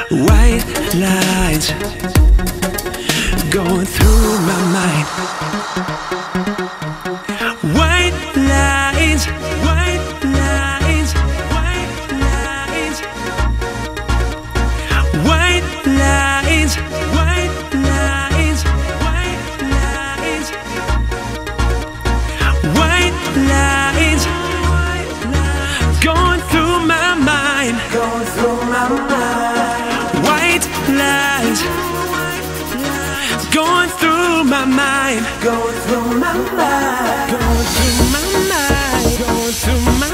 White lines going through my mind. White lines, white lines, white lines, white lines, white lines, white lines, white lines, going through my mind, going through my mind. White lines going through my mind, going through my mind, going through my mind, going through my